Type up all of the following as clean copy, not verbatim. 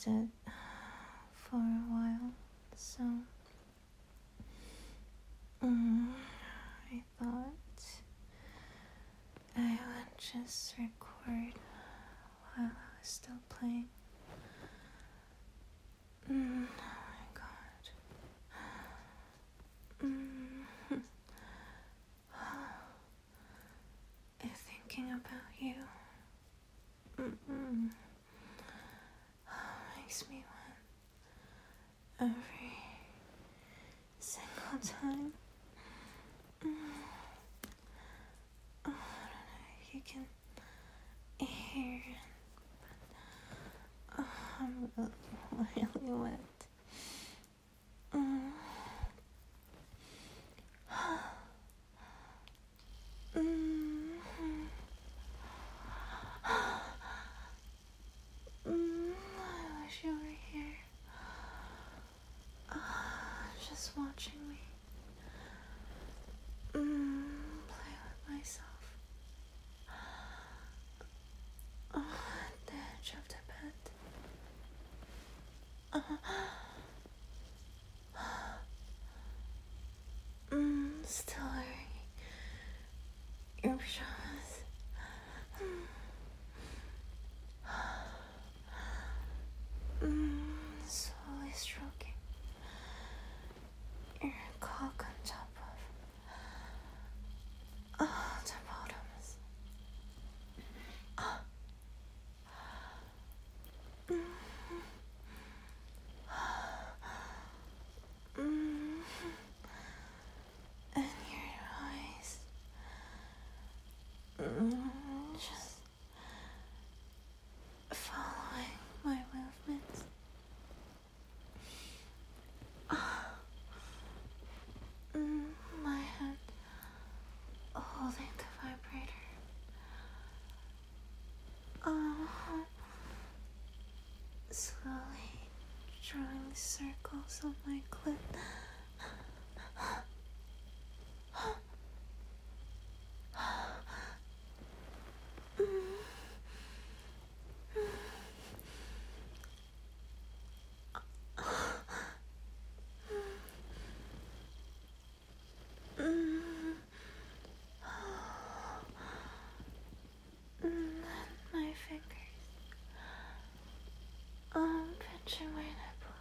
used it for a while, so I thought I would just record while I was still playing. Oh my god. I'm thinking about you. Makes me want every single time. I don't know if you can hear it, but I'm really wet. I wish you were here, just watching me play with myself at the edge of the bed. Still wearing your pajamas. Slowly stroking your cock on top of the bottoms. And your eyes. Just following my movements. My hand holding the vibrator. Slowly drawing circles on my clit. My fingers pinching my nipple.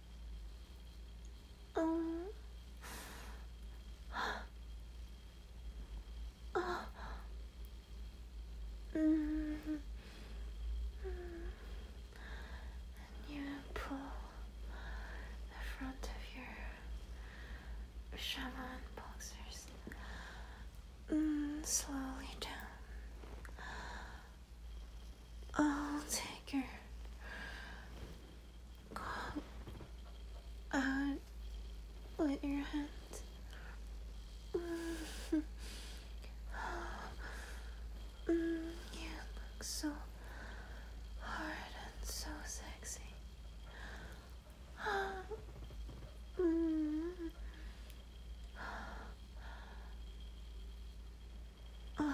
And you pull the front of your shaman boxers slowly down. I'll take your coat out with your hands. You look so hard and so sexy. Oh,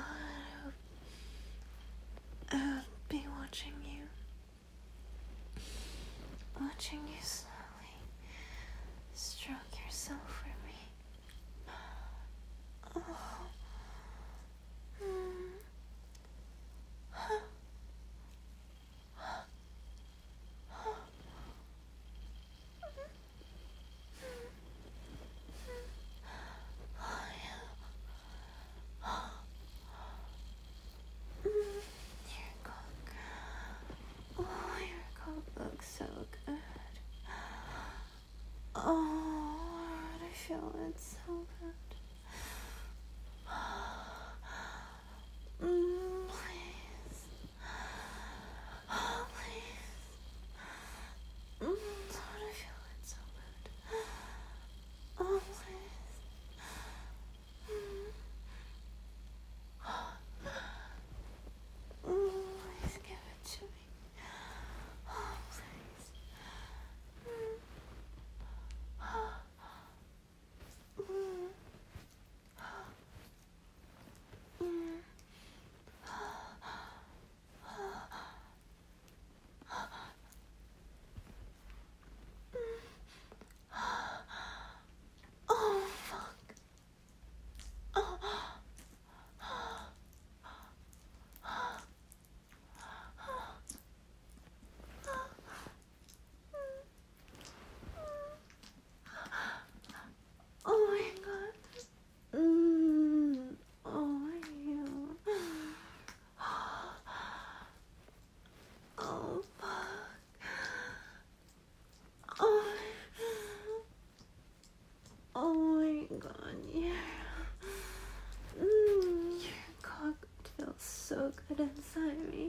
it inside me.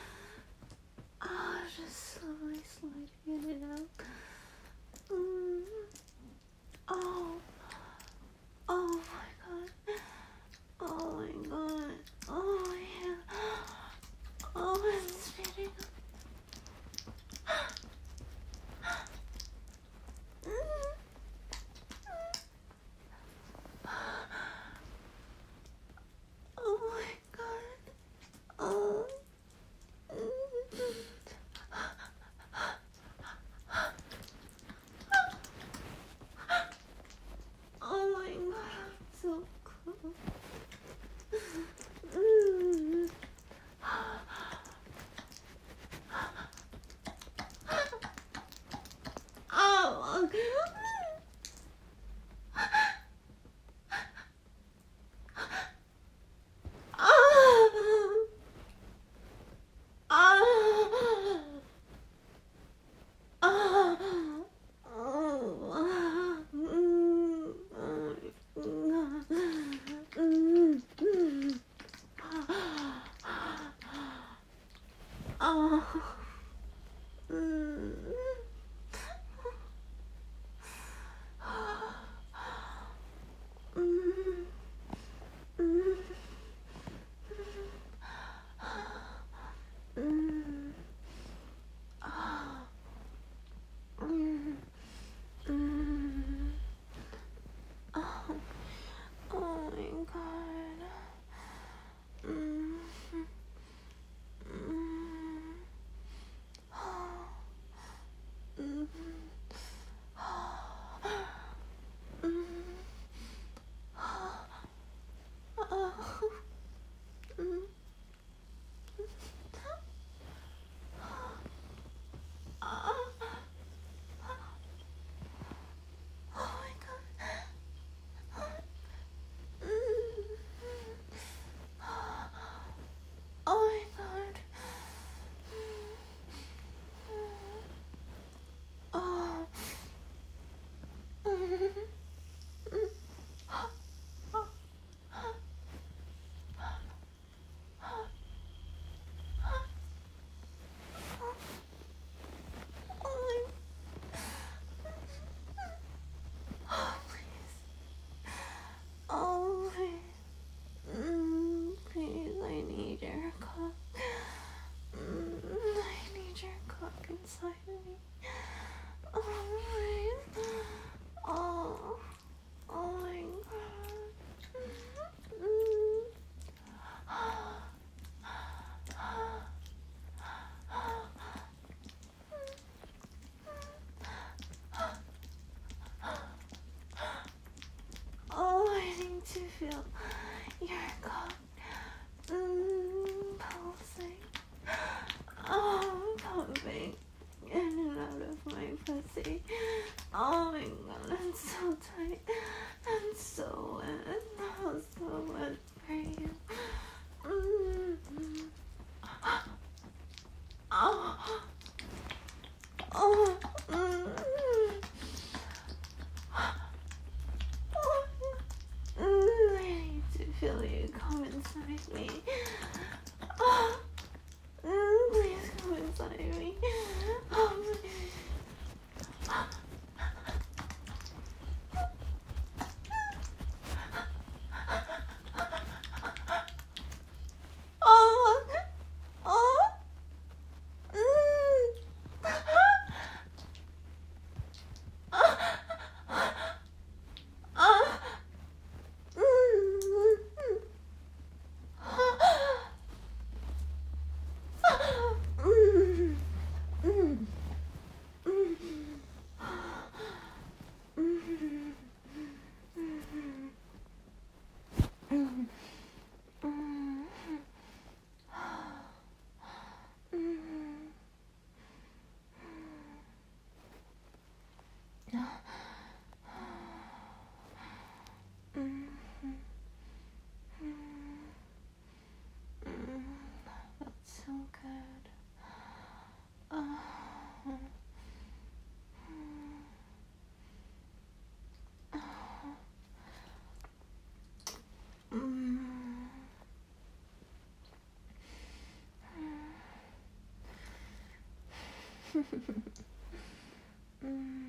Just slowly sliding it out. Oh my god. Oh my god. Oh yeah. Oh, it's spitting up. Oh my god. Oh. Oh my god, I'm so cool. Oh, okay. Oh my god. Inside me. Oh my god. Oh, I need to feel your cock pulsing. Oh, pumping in and out of my pussy. Oh my god, I'm so tight. I'm so wet. I'm so wet for you. Oh. Oh. I need to feel you come inside me. Oh. Please come inside me. Oh, please. Oh. Oh. mm.